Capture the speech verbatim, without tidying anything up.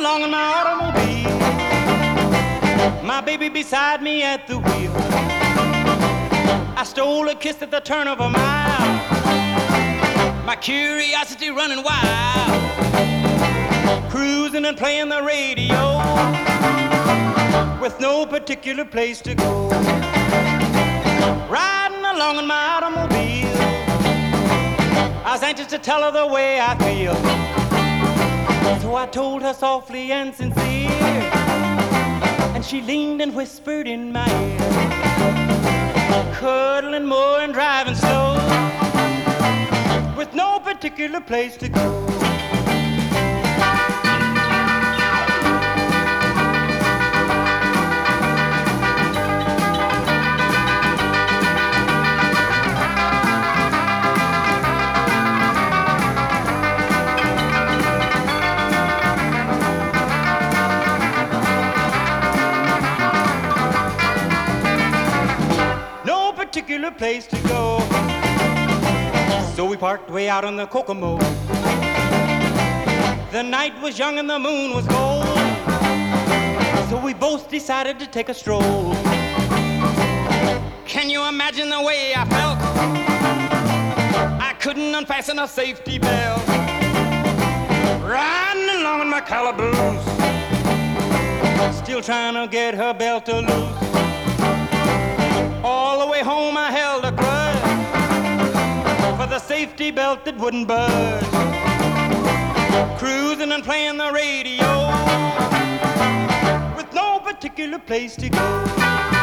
along in my automobile, my baby beside me at the wheel. I stole a kiss at the turn of a mile, my curiosity running wild, cruising and playing the radio with no particular place to go. Riding along in my automobile, I was anxious to tell her the way I feel. So I told her softly and sincere, and she leaned and whispered in my ear, cuddling more and driving slow, with no particular place to go. Particular place to go. So we parked way out on the Kokomo. The night was young and the moon was gold, so we both decided to take a stroll. Can you imagine the way I felt? I couldn't unfasten a safety belt, riding along in my calaboose, still trying to get her belt to loose. All the way home I held a grudge for the safety belt that wouldn't budge, cruising and playing the radio with no particular place to go.